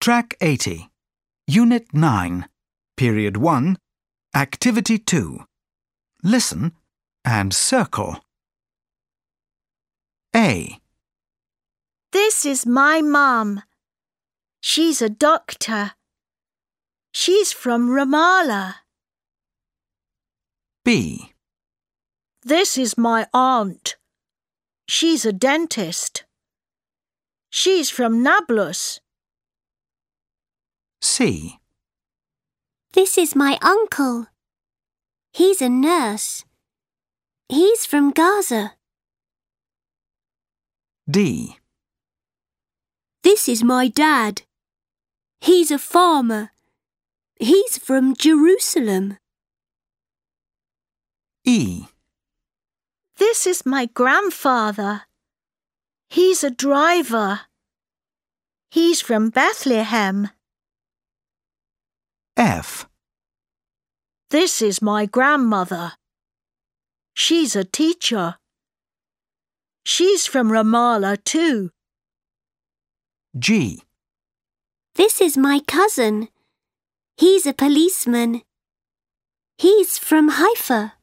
Track 80, Unit 9, Period 1, Activity 2. Listen and circle. A. This is my mum. She's a doctor. She's from Ramallah. B. This is my aunt. She's a dentist. She's from Nablus. C. This is my uncle. He's a nurse. He's from Gaza. D. This is my dad. He's a farmer. He's from Jerusalem. E. This is my grandfather. He's a driver. He's from Bethlehem. F. This is my grandmother. She's a teacher. She's from Ramallah too. G. This is my cousin. He's a policeman. He's from Haifa.